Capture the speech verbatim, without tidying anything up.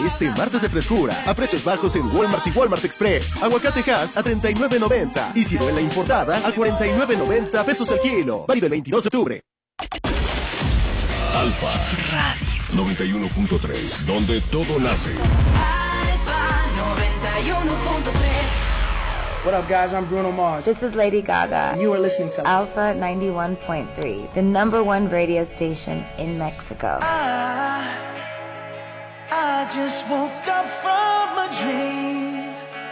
este martes de frescura a precios bajos en Walmart y Walmart Express. Aguacate Hass a treinta y nueve noventa y ciruela importada a cuarenta y nueve noventa pesos el kilo. Válido el veintidós de octubre. Alfa Radio noventa y uno punto tres, donde todo nace. Alfa noventa y uno punto tres. What up, guys? I'm Bruno Mars. This is Lady Gaga. You are listening to Alpha ninety-one point three, the number one radio station in Mexico. I, I just woke up from a dream.